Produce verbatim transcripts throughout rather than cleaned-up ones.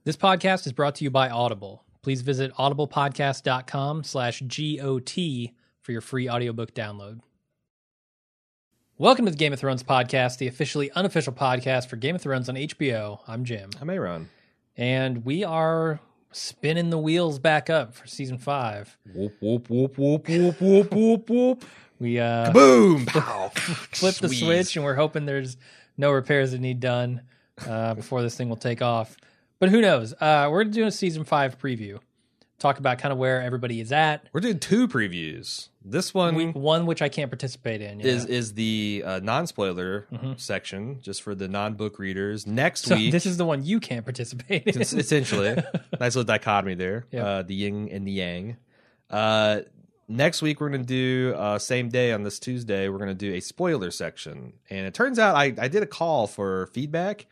This podcast is brought to you by Audible. Please visit audiblepodcast.com slash GOT for your free audiobook download. Welcome to the Game of Thrones podcast, the officially unofficial podcast for Game of Thrones on H B O. I'm Jim. I'm Aaron. And we are spinning the wheels back up for season five. Whoop, whoop, whoop, whoop, whoop, whoop, whoop, whoop. We uh, Boom! Pow! flip the switch, and we're hoping there's no repairs that need done uh, before this thing will take off. But who knows? Uh, we're doing a season five preview. Talk about kind of where everybody is at. We're doing two previews. This one we, one which I can't participate in. Yeah. is is the uh, non-spoiler mm-hmm. section, just for the non-book readers. Next so week, this is the one you can't participate in. Essentially, nice little dichotomy there. Yep. Uh, the yin and the yang. Uh, next week, we're going to do uh, same day on this Tuesday. We're going to do a spoiler section, and it turns out I, I did a call for feedback.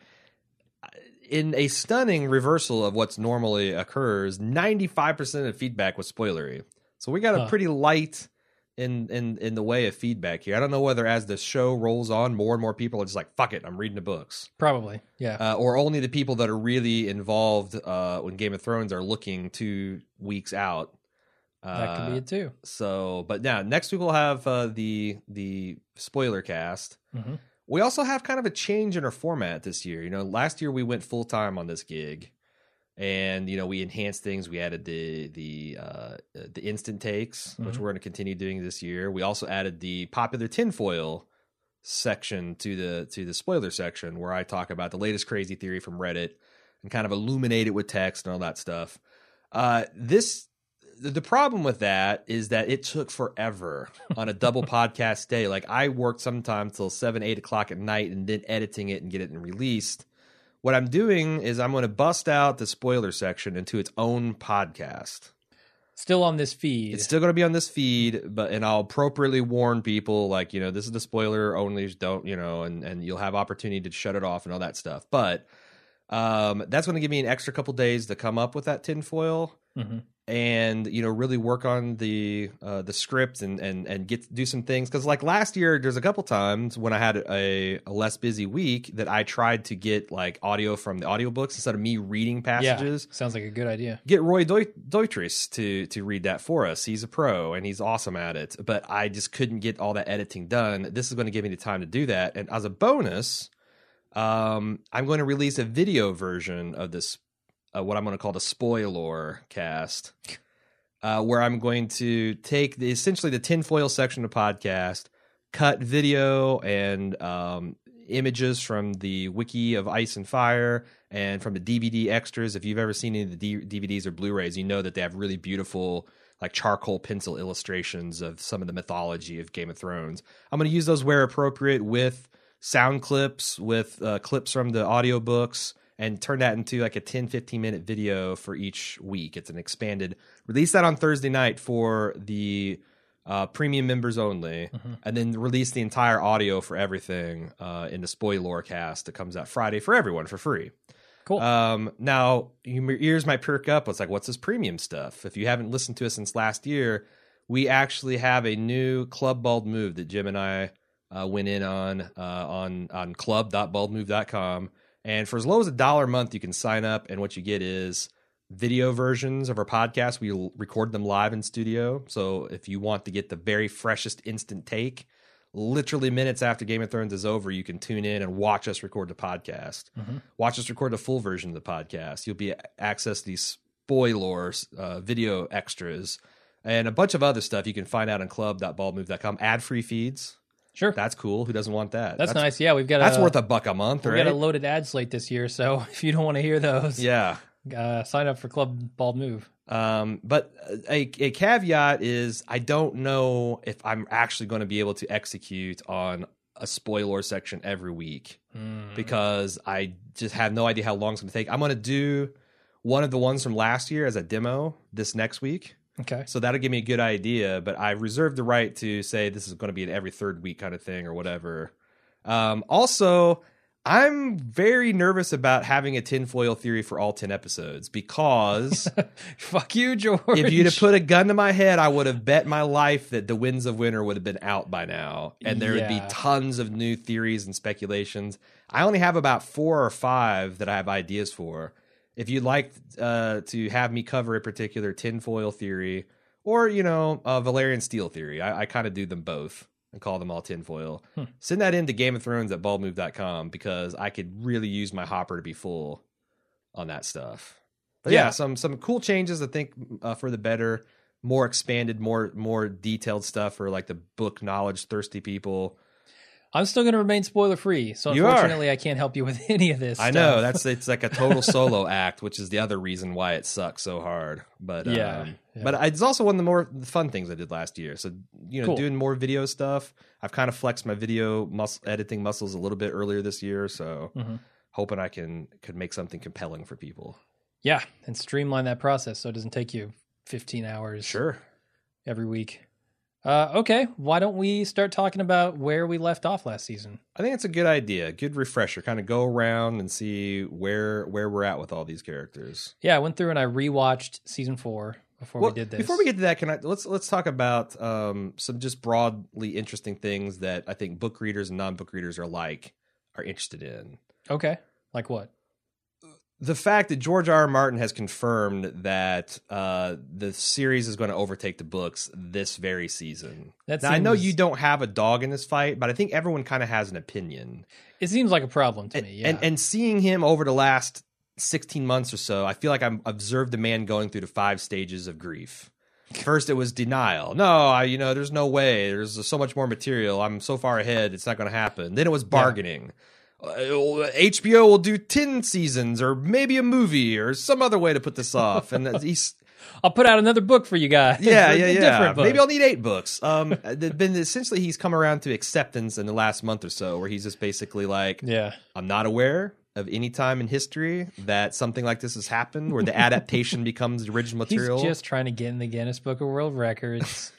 In a stunning reversal of what's normally occurs, ninety-five percent of feedback was spoilery. So we got a huh. pretty light in, in in the way of feedback here. I don't know whether as the show rolls on, more and more people are just like, fuck it, I'm reading the books. Probably, yeah. Uh, or only the people that are really involved uh, when Game of Thrones are looking two weeks out. Uh, that could be it too. So, but now, next week we'll have uh, the the spoiler cast. Mm-hmm. We also have kind of a change in our format this year. You know, last year we went full time on this gig, and you know we enhanced things. We added the the uh, the instant takes, mm-hmm. which we're going to continue doing this year. We also added the popular tinfoil section to the to the spoiler section, where I talk about the latest crazy theory from Reddit and kind of illuminate it with text and all that stuff. Uh, this. The problem with that is that it took forever on a double podcast day. Like I worked sometimes till seven, eight o'clock at night and then editing it and get it released. What I'm doing is I'm going to bust out the spoiler section into its own podcast. Still on this feed. It's still going to be on this feed, but and I'll appropriately warn people like, you know, this is the spoiler only, don't, you know, and, and you'll have opportunity to shut it off and all that stuff. But um, that's going to give me an extra couple days to come up with that tinfoil. Mm-hmm. And you know, really work on the uh, the script and and and get do some things, because like last year, there's a couple times when I had a, a less busy week that I tried to get like audio from the audiobooks instead of me reading passages. Yeah, sounds like a good idea. Get Roy Deutris to to read that for us. He's a pro and he's awesome at it. But I just couldn't get all that editing done. This is going to give me the time to do that. And as a bonus, um, I'm going to release a video version of this. Uh, what I'm going to call the spoiler cast, uh, where I'm going to take the, essentially the tinfoil section of the podcast, cut video and um, images from the wiki of Ice and Fire and from the D V D extras. If you've ever seen any of the D- DVDs or Blu-rays, you know that they have really beautiful like charcoal pencil illustrations of some of the mythology of Game of Thrones. I'm going to use those where appropriate with sound clips, with uh, clips from the audiobooks, and turn that into like a ten, fifteen minute video for each week. It's an expanded, release that on Thursday night for the uh, premium members only, mm-hmm. and then release the entire audio for everything uh, in the spoiler cast that comes out Friday for everyone for free. Cool. Um, now, your ears might perk up. It's like, what's this premium stuff? If you haven't listened to us since last year, we actually have a new Club Bald Move that Jim and I uh, went in on uh, on, on club dot bald move dot com. And for as low as a dollar a month, you can sign up, and what you get is video versions of our podcast. We record them live in studio. So if you want to get the very freshest instant take, literally minutes after Game of Thrones is over, you can tune in and watch us record the podcast. Mm-hmm. Watch us record the full version of the podcast. You'll be access these spoilers, uh, video extras, and a bunch of other stuff you can find out on club dot bald move dot com. Ad-free feeds. Sure. That's cool. Who doesn't want that? That's, that's nice. Yeah, we've got That's a, worth a buck a month, we've right? We've got a loaded ad slate this year, so if you don't want to hear those, yeah, uh, sign up for Club Bald Move. Um, but a, a caveat is I don't know if I'm actually going to be able to execute on a spoiler section every week mm. because I just have no idea how long it's going to take. I'm going to do one of the ones from last year as a demo this next week. Okay. So that'll give me a good idea, but I reserve the right to say this is going to be an every third week kind of thing or whatever. Um, also, I'm very nervous about having a tinfoil theory for all ten episodes because... Fuck you, George. If you'd have put a gun to my head, I would have bet my life that The Winds of Winter would have been out by now, and there yeah. would be tons of new theories and speculations. I only have about four or five that I have ideas for. if you'd like uh, to have me cover a particular tinfoil theory or, you know, uh, Valerian steel theory, I, I kind of do them both and call them all tinfoil. Hmm. Send that in to Game of Thrones at bald move dot com because I could really use my hopper to be full on that stuff. But yeah, yeah some some cool changes, I think, uh, for the better. More expanded, more more detailed stuff for like the book knowledge thirsty people. I'm still going to remain spoiler free, so you unfortunately, are. I can't help you with any of this. I stuff. know that's it's like a total solo act, which is the other reason why it sucks so hard. But yeah, um, yeah. but it's also one of the more fun things I did last year. So you know, cool. doing more video stuff. I've kind of flexed my video mus- editing muscles a little bit earlier this year, so mm-hmm. hoping I can could make something compelling for people. Yeah, and streamline that process so it doesn't take you fifteen hours. Sure, every week. Uh, okay, why don't we start talking about where we left off last season? I think it's a good idea, good refresher. Kind of go around and see where where we're at with all these characters. Yeah, I went through and I rewatched season four before well, we did this. Before we get to that, can I let's let's talk about um, some just broadly interesting things that I think book readers and non-book readers are like are interested in. Okay, like what? The fact that George R. R. Martin has confirmed that uh, the series is going to overtake the books this very season. That now, seems... I know you don't have a dog in this fight, but I think everyone kind of has an opinion. It seems like a problem to and, me, yeah. And, and seeing him over the last sixteen months or so, I feel like I've observed a man going through the five stages of grief. First, it was denial. No, I, you know, there's no way. There's so much more material. I'm so far ahead. It's not going to happen. Then it was bargaining. Yeah. Uh, H B O will do ten seasons or maybe a movie or some other way to put this off. And he's, I'll put out another book for you guys. Yeah, yeah, yeah. Maybe I'll need eight books. Um, then essentially he's come around to acceptance in the last month or so, where he's just basically like, yeah, I'm not aware of any time in history that something like this has happened, where the adaptation becomes the original material. He's just trying to get in the Guinness Book of World Records.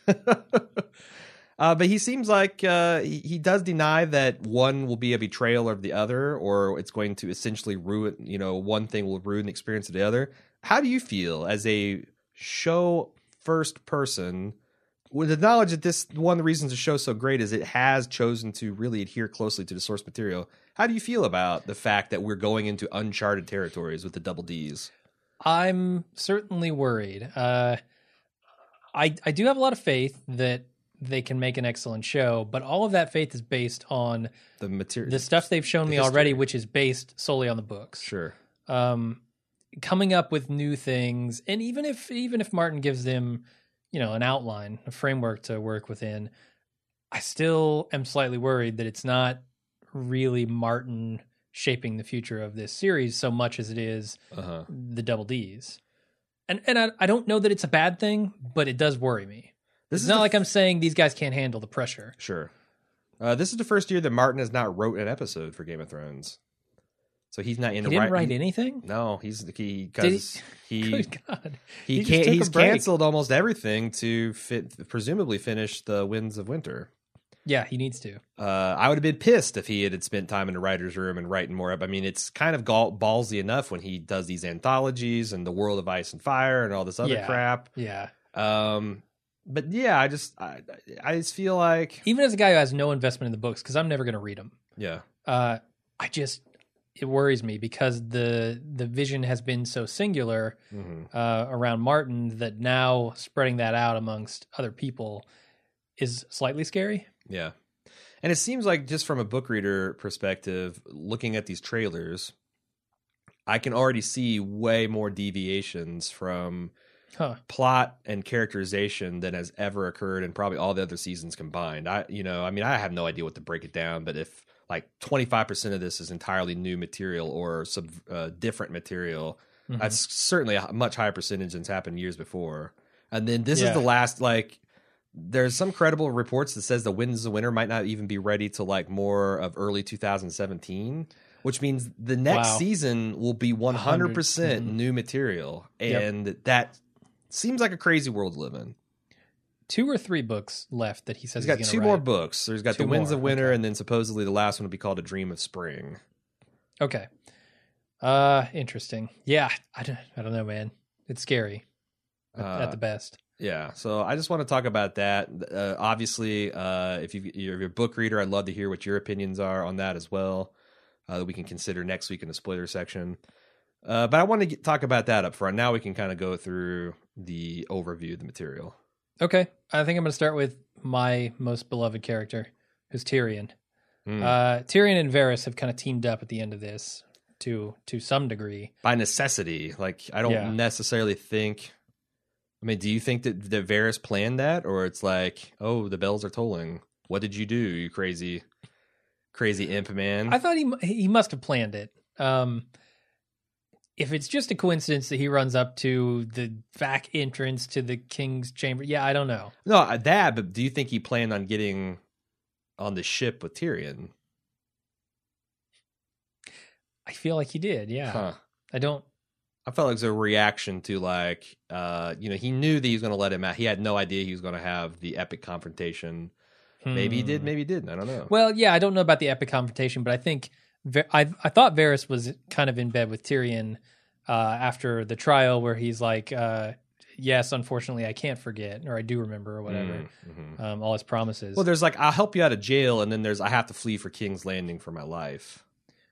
Uh, but he seems like uh, he, he does deny that one will be a betrayal of the other, or it's going to essentially ruin, you know, one thing will ruin the experience of the other. How do you feel as a show first person with the knowledge that this, one of the reasons the show's so great is it has chosen to really adhere closely to the source material? How do you feel about the fact that we're going into uncharted territories with the Double Ds? I'm certainly worried. Uh, I I do have a lot of faith that they can make an excellent show, but all of that faith is based on the material, the stuff they've shown me history. already, which is based solely on the books. Sure. Um, coming up with new things, and even if even if Martin gives them, you know, an outline, a framework to work within, I still am slightly worried that it's not really Martin shaping the future of this series so much as it is uh-huh. the Double Ds. And and I, I don't know that it's a bad thing, but it does worry me. This it's not like f- I'm saying these guys can't handle the pressure. Sure. Uh, this is the first year that Martin has not wrote an episode for Game of Thrones. So he's not in he the didn't right, wait anything? No, he's he because he he, Good God. he, he can't he's canceled almost everything to fit presumably finish the Winds of Winter. Yeah, he needs to. Uh, I would have been pissed if he had spent time in the writer's room and writing more up. I mean, it's kind of gall- ballsy enough when he does these anthologies and The World of Ice and Fire and all this other yeah. crap. Yeah. Um, but yeah, I just I, I just feel like even as a guy who has no investment in the books, because I'm never going to read them. Yeah. Uh, I just it worries me because the the vision has been so singular mm-hmm. uh, around Martin that now spreading that out amongst other people is slightly scary. Yeah. And it seems like just from a book reader perspective, looking at these trailers, I can already see way more deviations from huh. plot and characterization than has ever occurred in probably all the other seasons combined. I, you know, I mean, I have no idea what to break it down, but if like twenty-five percent of this is entirely new material or sub, uh, different material, mm-hmm. that's certainly a much higher percentage than's happened years before. And then this yeah. is the last, like, there's some credible reports that says the Winds of Winter might not even be ready till like more of early two thousand seventeen, which means the next wow. season will be one hundred percent mm-hmm. new material. And yep. that seems like a crazy world to live in. Two or three books left that he says he's got he's two write. more books. There's got two the Winds more. of Winter, okay. and then supposedly the last one will be called A Dream of Spring. Okay. Uh, interesting. Yeah, I don't, I don't know, man. It's scary at, uh, at the best. Yeah, so I just want to talk about that. Uh, obviously, uh, if, you, you're a book reader, I'd love to hear what your opinions are on that as well, uh, that we can consider next week in the spoiler section. Uh, but I want to get, talk about that up front. Now we can kind of go through the overview of the material. Okay. I think I'm going to start with my most beloved character, who's Tyrion. Mm. Uh, Tyrion and Varys have kind of teamed up at the end of this to to some degree. By necessity. Like, I don't yeah. necessarily think... I mean, do you think that, that Varys planned that? Or it's like, oh, the bells are tolling. What did you do, you crazy, crazy imp man? I thought he he must have planned it. Um, if it's just a coincidence that he runs up to the back entrance to the king's chamber, yeah, I don't know. No, that, but do you think he planned on getting on the ship with Tyrion? I feel like he did, yeah. Huh. I don't... I felt like it was a reaction to, like, uh, you know, he knew that he was going to let him out. He had no idea he was going to have the epic confrontation. Hmm. Maybe he did, maybe he didn't. I don't know. Well, yeah, I don't know about the epic confrontation, but I think I I thought Varys was kind of in bed with Tyrion uh, after the trial, where he's like, uh, "Yes, unfortunately, I can't forget, or I do remember, or whatever." Mm-hmm. Um, all his promises. Well, there's like, "I'll help you out of jail," and then there's, "I have to flee for King's Landing for my life."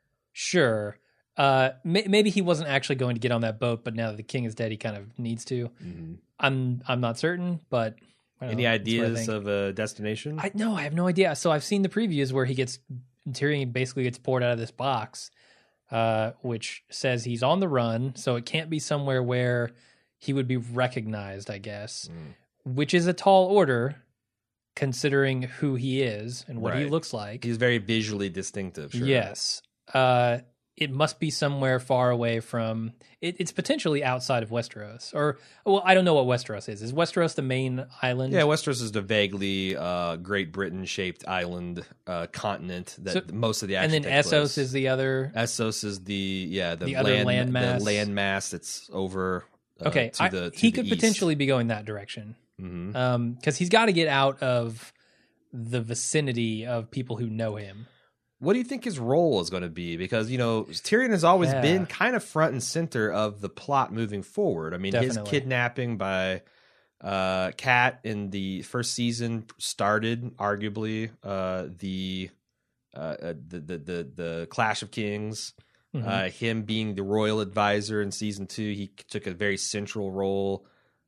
Sure. Uh, may- maybe he wasn't actually going to get on that boat, but now that the king is dead, he kind of needs to. Mm-hmm. I'm I'm not certain, but any know, ideas of a destination? I no, I have no idea. So I've seen the previews where he gets Tyrion basically gets poured out of this box, uh, which says he's on the run, so it can't be somewhere where he would be recognized, I guess, mm. which is a tall order considering who he is and what right. he looks like. He's very visually distinctive. Sure. Yes. Uh, it must be somewhere far away from... It, it's potentially outside of Westeros. Or, well, I don't know what Westeros is. Is Westeros the main island? Yeah, Westeros is the vaguely uh, Great Britain-shaped island uh, continent that so, most of the action And then takes Essos place. is the other... Essos is the, yeah, the, the land, other land mass. The land mass that's over uh, okay, to I, the to he the could east. potentially be going that direction. Because mm-hmm. um, he's got to get out of the vicinity of people who know him. What do you think his role is going to be? Because, you know, Tyrion has always yeah. been kind of front and center of the plot moving forward. I mean, Definitely. his kidnapping by uh, Kat in the first season started, arguably, uh, the, uh, the, the the the Clash of Kings. Mm-hmm. Uh, him being the royal advisor in season two, he took a very central role.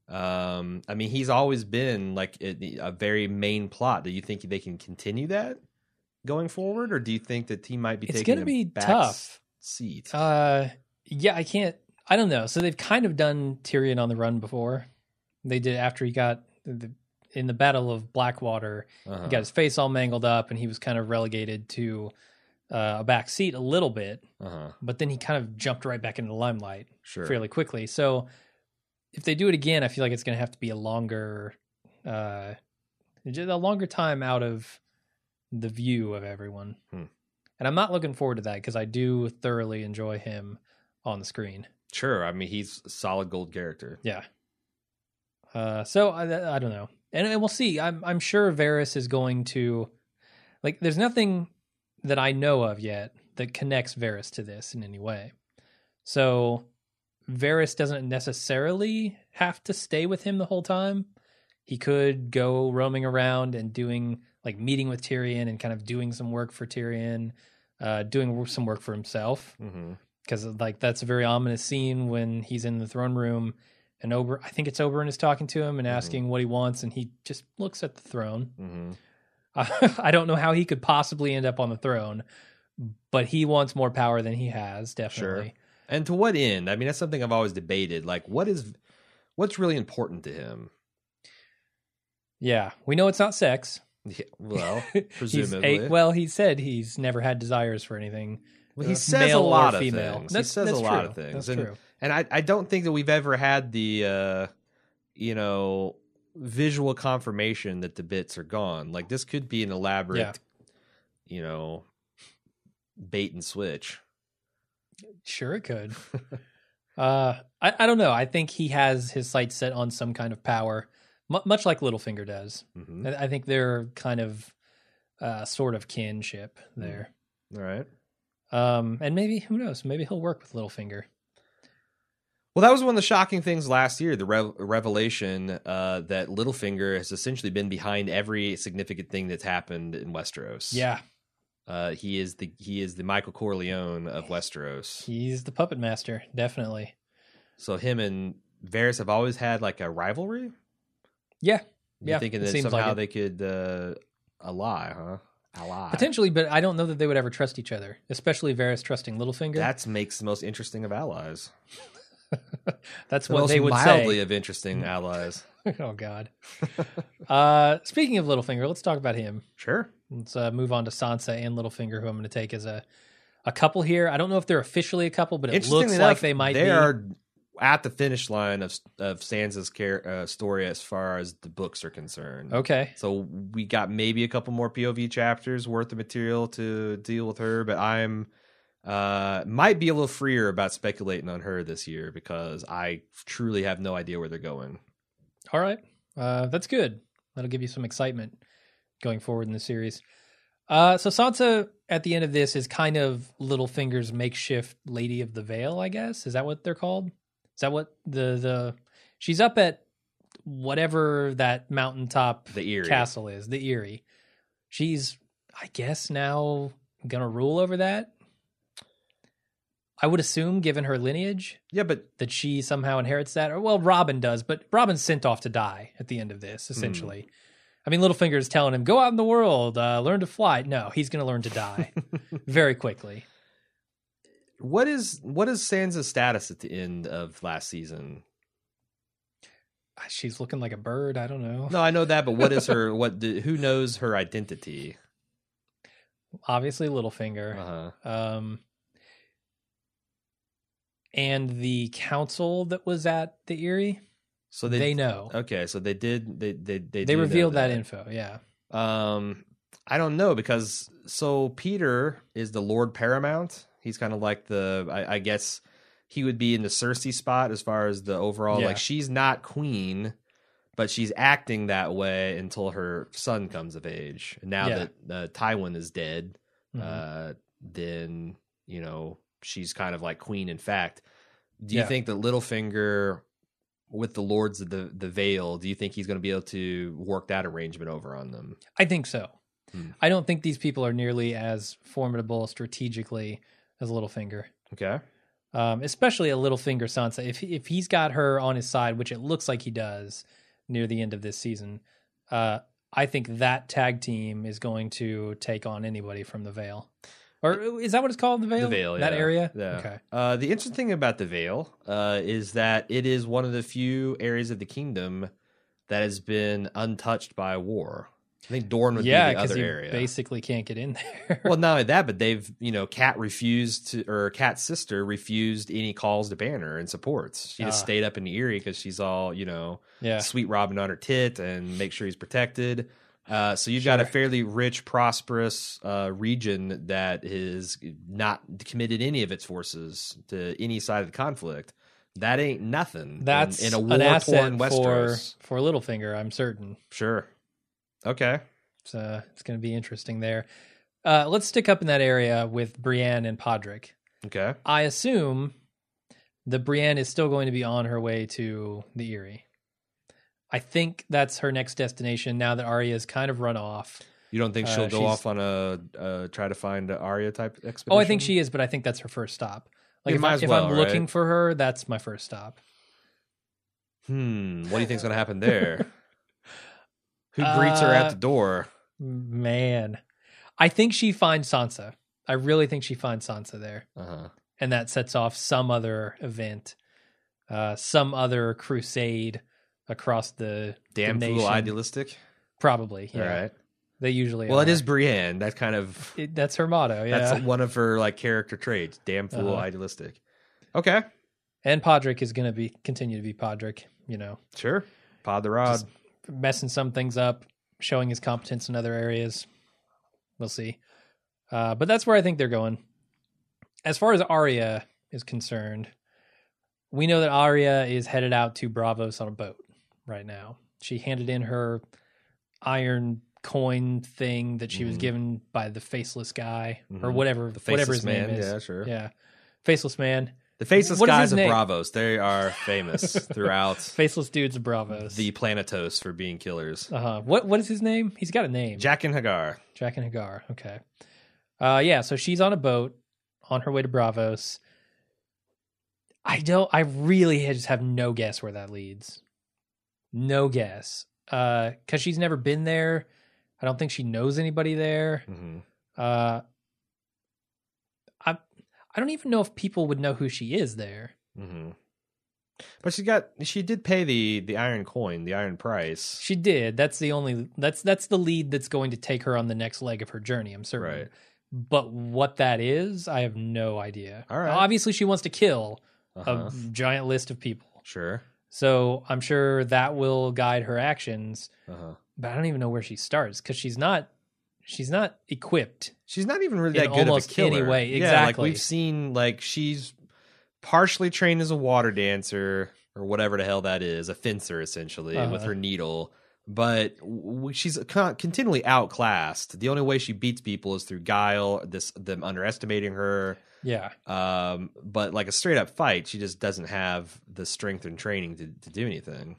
Um, I mean, he's always been like a, a very main plot. Do you think they can continue that going forward, or do you think that he might be it's taking gonna a be back tough seat? Uh, yeah, I can't. I don't know. So they've kind of done Tyrion on the run before. They did after he got the, in the Battle of Blackwater. Uh-huh. He got his face all mangled up, and he was kind of relegated to uh, a back seat a little bit. Uh-huh. But then he kind of jumped right back into the limelight sure. fairly quickly. So if they do it again, I feel like it's going to have to be a longer, uh, a longer time out of the view of everyone. Hmm. And I'm not looking forward to that because I do thoroughly enjoy him on the screen. Sure. I mean, he's a solid gold character. Yeah. Uh, so I, I don't know. And, and we'll see. I'm, I'm sure Varys is going to, like, there's nothing that I know of yet that connects Varys to this in any way. So Varys doesn't necessarily have to stay with him the whole time. He could go roaming around and doing, like, meeting with Tyrion and kind of doing some work for Tyrion, uh, doing some work for himself. Because, mm-hmm. like, that's a very ominous scene when he's in the throne room and Ober, I think it's Oberyn is talking to him and mm-hmm. asking what he wants, and he just looks at the throne. Mm-hmm. Uh, I don't know how he could possibly end up on the throne, but he wants more power than he has, definitely. Sure. And to what end? I mean, that's something I've always debated. Like, what is, what's really important to him? Yeah, we know it's not sex. Yeah, well, presumably. a, well, he said he's never had desires for anything. Well, he uh, says a lot of female. things. That's, he says that's a lot true. of things. That's and, true. And I, I don't think that we've ever had the, uh, you know, visual confirmation that the bits are gone. Like, this could be an elaborate, yeah. you know, bait and switch. Sure, it could. uh, I, I don't know. I think he has his sights set on some kind of power, m- much like Littlefinger does. Mm-hmm. I, I think they're kind of uh, sort of kinship there. Mm. All right. Um, and maybe, who knows, maybe he'll work with Littlefinger. Well, that was one of the shocking things last year, the rev- revelation uh, that Littlefinger has essentially been behind every significant thing that's happened in Westeros. Yeah. Uh, he is the he is the Michael Corleone of Westeros. He's the puppet master, definitely. So him and Varys have always had like a rivalry. Yeah, You're yeah. thinking it that seems somehow like it. they could uh, ally, huh? Ally. Potentially, but I don't know that they would ever trust each other, especially Varys trusting Littlefinger. That makes the most interesting of allies. That's The what most they would mildly say. of interesting allies. Oh God. uh, speaking of Littlefinger, let's talk about him. Sure. Let's uh, move on to Sansa and Littlefinger, who I'm going to take as a a couple here. I don't know if they're officially a couple, but it Interestingly looks enough, like they might they be. are at the finish line of of Sansa's care, uh, story as far as the books are concerned. Okay. So we got maybe a couple more P O V chapters worth of material to deal with her, but I'm uh might be a little freer about speculating on her this year because I truly have no idea where they're going. All right. Uh, that's good. That'll give you some excitement going forward in the series. Uh, so Sansa at the end of this is kind of Littlefinger's makeshift Lady of the Vale, I guess. Is that what they're called? Is that what the the she's up at whatever that mountaintop The Eyrie. castle is, the Eyrie. She's, I guess, now gonna rule over that. I would assume, given her lineage, Yeah, but that she somehow inherits that. Or, well, Robin does, but Robin's sent off to die at the end of this, essentially. Hmm. I mean, Littlefinger is telling him, go out in the world, uh, learn to fly. No, he's going to learn to die very quickly. what is what is Sansa's status at the end of last season? She's looking like a bird. I don't know. No, I know that, but what is her? What? do- Who knows her identity? Obviously, Littlefinger. Uh-huh. Um, and the council that was at the Eyrie, So they, they, know. Okay, so they did. They they they, They do know revealed that. info, yeah. Um, I don't know because so Peter is the Lord Paramount. He's kind of like the. I, I guess he would be in the Cersei spot as far as the overall. Yeah. Like she's not queen, but she's acting that way until her son comes of age. And now Yeah. that uh, Tywin is dead, Mhm. uh, then you know she's kind of like queen. In fact, do you Yeah. think that Littlefinger, with the Lords of the the Vale, do you think he's going to be able to work that arrangement over on them? I think so. Hmm. I don't think these people are nearly as formidable strategically as Littlefinger. Okay. Um, especially a Littlefinger Sansa. If if he's got her on his side, which it looks like he does near the end of this season, uh, I think that tag team is going to take on anybody from the Vale. Or is that what it's called, the Vale? The Vale, That yeah. area? Yeah. Okay. Uh, the interesting thing about the Vale uh, is that it is one of the few areas of the kingdom that has been untouched by war. I think Dorne would Yeah, be the because other you area. basically can't get in there. Well, not only that, but they've, you know, Kat refused to, or Kat's sister refused any calls to Banner and supports. She just Ah. stayed up in the Eyrie because she's all, you know, yeah. sweet Robin on her tit and make sure he's protected. Uh, so you've got a Sure. fairly rich, prosperous uh, region that is not committed any of its forces to any side of the conflict. That ain't nothing. in- That's in, a an war asset torn for, Westeros. for Littlefinger, I'm certain. Sure. Okay. It's, uh, it's going to be interesting there. Uh, let's stick up in that area with Brienne and Podrick. Okay. I assume that Brienne is still going to be on her way to the Eyrie. I think that's her next destination now that Arya's kind of run off. You don't think Uh, she'll go she's- off on a uh, try to find an Arya type expedition? Oh, I think she is, but I think that's her first stop. Like You if, might I, as if well, I'm looking right? for her, that's my first stop. Hmm. What do you think's going to happen there? Who greets her at Uh, the door? Man, I think she finds Sansa. I really think she finds Sansa there. Uh-huh. And that sets off some other event, uh, some other crusade across the Damn the fool nation. idealistic. Probably, yeah. All right. They usually Well, are. it is Brienne. That kind of It, that's her motto, yeah. that's one of her like character traits. Damn fool Uh-huh. idealistic. Okay. And Podrick is going to be continue to be Podrick, you know, Sure. Pod the rod. Just- messing some things up, showing his competence in other areas. We'll see. Uh, but that's where I think they're going. As far as Arya is concerned, we know that Arya is headed out to Bravos on a boat right now. She handed in her iron coin thing that she was Mhm. given by the faceless guy or Mhm. whatever, The whatever faceless his man. name is. Yeah, sure. Yeah. Faceless man. The faceless What is guys his of name? Bravos. They are famous throughout Faceless dudes of Bravos. the Planetos for being killers. uh-huh. What what is his name? He's got a name. Jack and Hagar. Jack and Hagar. Okay. Uh, yeah, so she's on a boat on her way to Bravos. I don't. I really just have no guess where that leads. No guess. Uh, because she's never been there. I don't think she knows anybody there. Mm-hmm. Uh, I I don't even know if people would know who she is there. Mm-hmm. But she got she did pay the the iron coin, the iron price. She did. That's the only. That's that's the lead that's going to take her on the next leg of her journey. I'm certain. Right. But what that is, I have no idea. All right. Obviously, she wants to kill Uh-huh. a giant list of people. Sure. So I'm sure that will guide her actions. Uh-huh. But I don't even know where she starts because she's not. She's not equipped. She's not even really In that good almost of a killer. any way. Yeah, like Exactly. we've seen, like she's partially trained as a water dancer or whatever the hell that is, a fencer essentially Uh-huh. with her needle. But w- she's con- continually outclassed. The only way she beats people is through guile, this them underestimating her. Yeah. Um, but like a straight up fight, she just doesn't have the strength and training to, to do anything.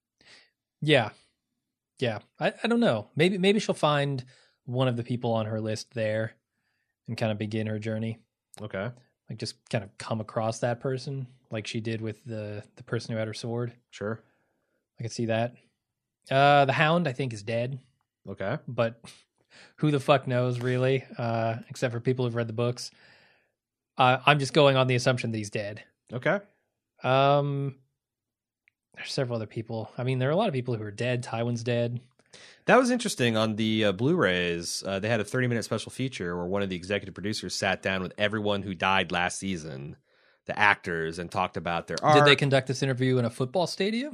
Yeah. Yeah. I, I don't know. Maybe maybe she'll find one of the people on her list there and kind of begin her journey. Okay, Like just kind of come across that person like she did with the the person who had her sword. sure. I could see that. Uh, the Hound, I think, is dead, Okay, but who the fuck knows, really? Uh, except for people who've read the books. Uh, I'm just going on the assumption that he's dead. okay. Um, there's several other people. I mean, there are a lot of people who are dead. Tywin's dead. That was interesting on the uh, Blu-rays. Uh, they had a thirty minute special feature where one of the executive producers sat down with everyone who died last season, the actors, and talked about their art. Did they conduct this interview in a football stadium?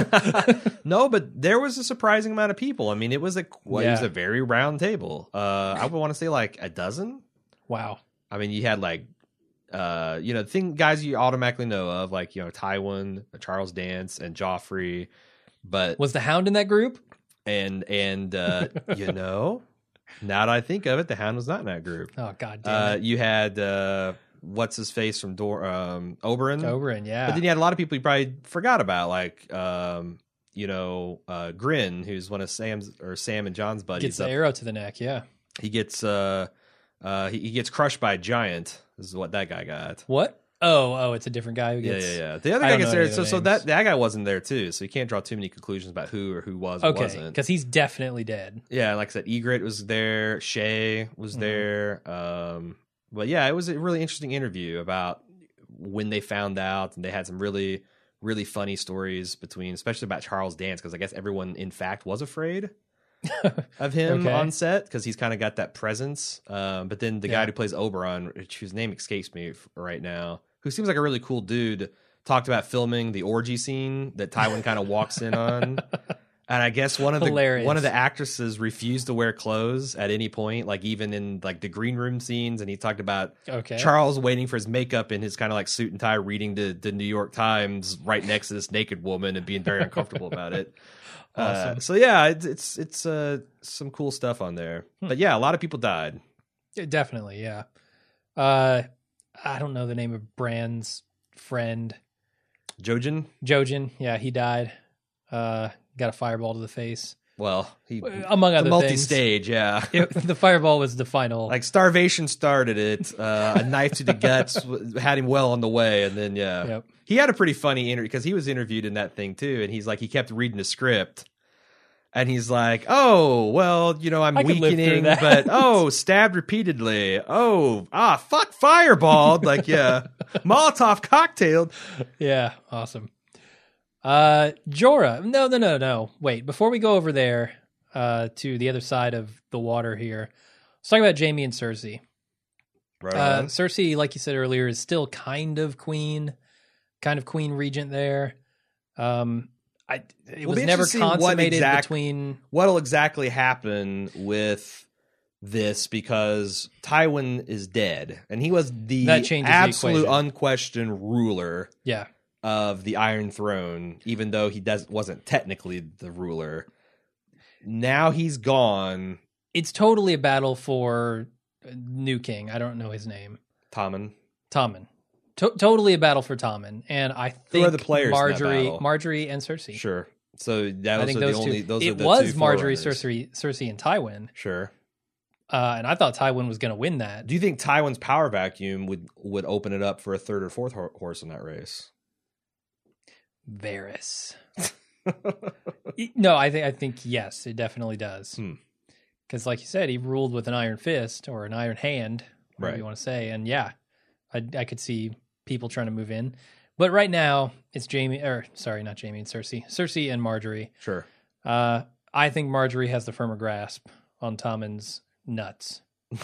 No, but there was a surprising amount of people. I mean, it was a well, it was Yeah. a very round table. Uh, I would want to say like a dozen. Wow. I mean, you had like, uh, you know, thing guys you automatically know of, like you know Tywin, Charles Dance, and Joffrey. But Was the Hound in that group? and and uh, you know, now that I think of it, the Hound was not in that group. Oh, god damn Uh, it. you had uh, what's his face from Dor- um, Oberyn. Oberyn, yeah. But then you had a lot of people you probably forgot about, like um, you know, uh, Grin, who's one of Sam's or Sam and John's buddies. Gets the up- arrow to the neck, yeah. He gets uh, uh, he, he gets crushed by a giant. This is what that guy got. What? Oh, oh, it's a different guy who Yeah, gets... yeah, yeah. The other I guy don't gets know any there. of So, the so that names. that guy wasn't there too. So you can't draw too many conclusions about who or who was or Okay, wasn't. because he's definitely dead. Yeah, like I said, Egret was there. Shay was Mhm. there. Um, but yeah, it was a really interesting interview about when they found out, and they had some really, really funny stories between, especially about Charles Dance, because I guess everyone, in fact, was afraid of him Okay. on set because he's kind of got that presence. Um, but then the guy Yeah. who plays Oberon, whose name escapes me f- right now, who seems like a really cool dude, talked about filming the orgy scene that Tywin kind of walks in on. And I guess one of the Hilarious. one of the actresses refused to wear clothes at any point, like even in like the green room scenes. And he talked about Okay. Charles waiting for his makeup in his kind of like suit and tie, reading the, the New York Times right next to this naked woman and being very uncomfortable about it. Awesome. Uh, so yeah, it's it's it's uh, some cool stuff on there. Hmm. But yeah, a lot of people died. Yeah, definitely, yeah. Uh, I don't know the name of Bran's friend. Jojen, Jojen, yeah, he died. Uh, got a fireball to the face. well, he Among the other multi-stage, yeah. things. It- the fireball was the final. Like starvation started it. Uh, a knife to the guts w- had him well on the way, and then yeah, Yep. he had a pretty funny interview because he was interviewed in that thing too, and he's like he kept reading the script, and he's like, "Oh, well, you know, I'm I could live through weakening, that." but oh, stabbed repeatedly. Oh, ah, fuck, fireballed. Like yeah, Molotov cocktailed. Yeah, awesome. Uh, Jorah. No, no, no, no. Wait, before we go over there, uh, to the other side of the water here, let's talk about Jaime and Cersei. Right Uh, on. Cersei, like you said earlier, is still kind of queen, kind of queen regent there. Um, I it We'll was be never interested to see what consummated exact- between. What'll exactly happen with this because Tywin is dead and he was the That changes the absolute equation. unquestioned ruler Yeah, of the Iron Throne, even though he does wasn't technically the ruler. Now he's gone. it's totally a battle for uh, new king. I don't know his name. Tommen. Tommen. To- totally a battle for Tommen, and I think are the players in that Marjorie, battle? Marjorie, and Cersei. Sure. So that I was think the those only two. those are it the was two Marjorie, forerunners. Cersei, Cersei, and Tywin. Sure. Uh, and I thought Tywin was going to win that. Do you think Tywin's power vacuum would, would open it up for a third or fourth ho- horse in that race? Varys. No, I think I think yes, it definitely does. Because, hmm. like you said, he ruled with an iron fist or an iron hand, whatever right. you want to say. And yeah, I, I could see people trying to move in. But right now, it's Jaime, or sorry, not Jaime and Cersei, Cersei and Marjorie. Sure. Uh, I think Marjorie has the firmer grasp on Tommen's nuts.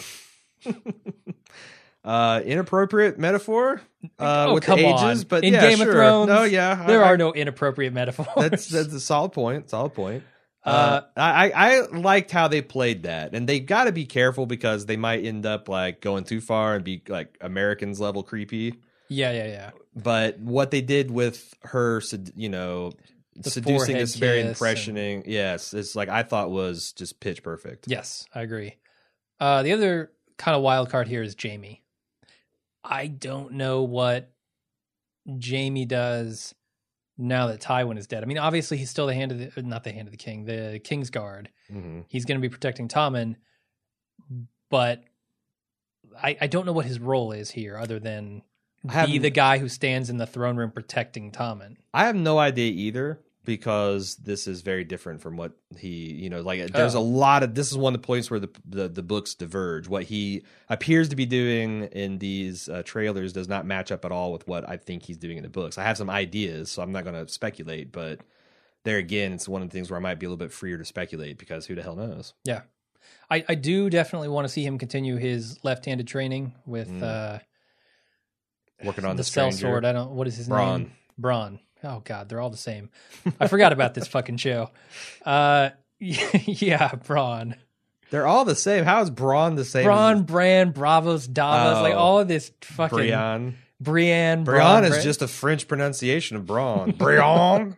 Uh, inappropriate metaphor uh, oh, with come the ages, on. but in yeah, Game sure. of Thrones, no, yeah, there I, are no inappropriate metaphors. That's that's a solid point. Solid point. Uh, uh, I I liked how they played that, and they got to be careful because they might end up like going too far and be like Americans level creepy. Yeah, yeah, yeah. But what they did with her, you know, the seducing this very impressioning, and... yes, it's like I thought was just pitch perfect. Yes, I agree. Uh, the other kind of wild card here is Jaime. I don't know what Jaime does now that Tywin is dead. I mean, obviously he's still the hand of the, not the hand of the king, the King's Guard. Mm-hmm. He's going to be protecting Tommen, but I, I don't know what his role is here other than be the guy who stands in the throne room protecting Tommen. I have no idea either, because this is very different from what he, you know, like there's oh. a lot of, this is one of the points where the the, the books diverge. What he appears to be doing in these uh, trailers does not match up at all with what I think he's doing in the books. I have some ideas, so I'm not going to speculate, but there again, it's one of the things where I might be a little bit freer to speculate because who the hell knows? Yeah. I, I do definitely want to see him continue his left-handed training with mm. uh, working on the, the sellsword. I don't, what is his Bronn. name? Bronn. Oh, God, they're all the same. I forgot about this fucking show. Uh, yeah, Bronn. They're all the same. How is Bronn the same? Bronn, as... Bran, Bravos, Davos, oh, like all of this fucking... Brienne. Brienne. Brienne Bronn, is Bran. just a French pronunciation of Braun. Brienne.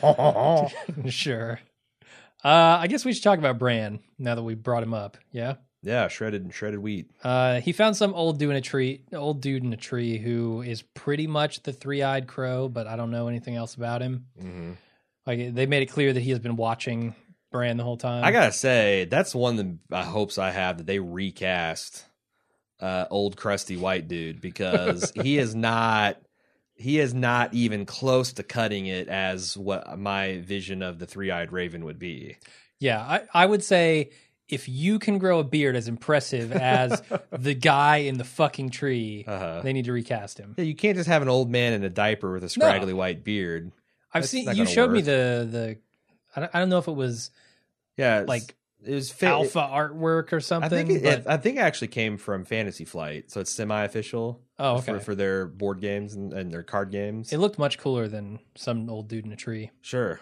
Sure. Uh, I guess we should talk about Bran now that we brought him up. Yeah? Yeah, shredded shredded wheat. Uh, he found some old dude in a tree, old dude in a tree who is pretty much the three-eyed crow, but I don't know anything else about him. Mm-hmm. Like they made it clear that he has been watching Bran the whole time. I gotta say, that's one of the uh, hopes I have, that they recast uh, old crusty white dude, because he is not he is not even close to cutting it as what my vision of the three-eyed raven would be. Yeah, I, I would say, if you can grow a beard as impressive as the guy in the fucking tree, uh-huh. they need to recast him. Yeah, you can't just have an old man in a diaper with a scraggly no. white beard. I've That's seen you showed work. me the the. I don't, I don't know if it was, yeah, like it was fa- alpha artwork or something. I think it, but... it, I think it actually came from Fantasy Flight, so it's semi-official. Oh, okay. For, for their board games and, and their card games. It looked much cooler than some old dude in a tree. Sure.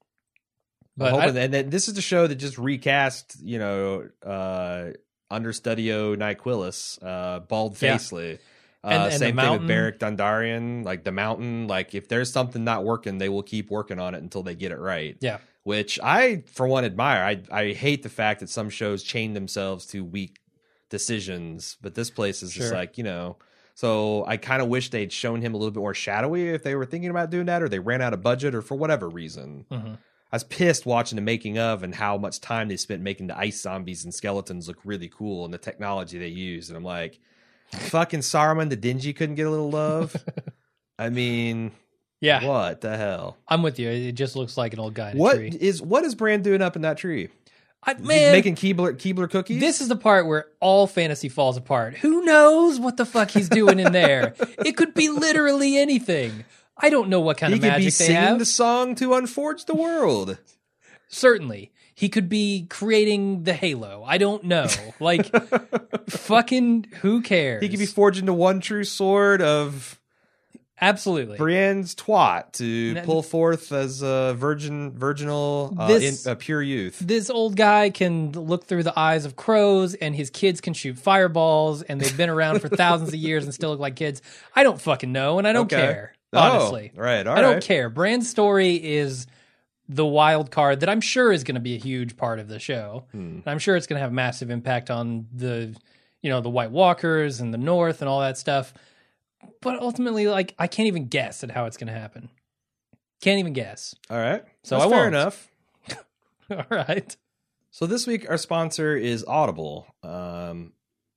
But hoping, I, and then this is the show that just recast, you know, uh, Understudio Nyquilus, uh, Bald Facely. Yeah. Uh, and, and same thing with Beric Dondarrion, like the Mountain. Like if there's something not working, they will keep working on it until they get it right. Yeah. Which I, for one, admire. I I hate the fact that some shows chain themselves to weak decisions, but this place is sure. just like, you know. So I kind of wish they'd shown him a little bit more shadowy if they were thinking about doing that, or they ran out of budget, or for whatever reason. Mm-hmm. I was pissed watching the making of and how much time they spent making the ice zombies and skeletons look really cool and the technology they used. And I'm like, fucking Saruman the Dingy couldn't get a little love? I mean, yeah, what the hell? I'm with you. It just looks like an old guy in what a tree. Is, what is Bran doing up in that tree? I, man, making Keebler, Keebler cookies? This is the part where all fantasy falls apart. Who knows what the fuck he's doing in there? It could be literally anything. I don't know what kind he of magic they have. He could be singing the song to unforge the world. Certainly. He could be creating the Halo. I don't know. Like, fucking who cares? He could be forging the one true sword of... Absolutely. Brienne's twat to and, pull forth as a virgin, virginal, uh, this, in, uh, pure youth. This old guy can look through the eyes of crows, and his kids can shoot fireballs, and they've been around for thousands of years and still look like kids. I don't fucking know, and I don't okay. care. Honestly. Oh, right, all I don't right. care. Bran's story is the wild card that I'm sure is going to be a huge part of the show. Hmm. And I'm sure it's going to have massive impact on the, you know, the White Walkers and the North and all that stuff. But ultimately, like, I can't even guess at how it's going to happen. Can't even guess. All right. So That's I fair won't. enough. All right. So this week, our sponsor is Audible. Um,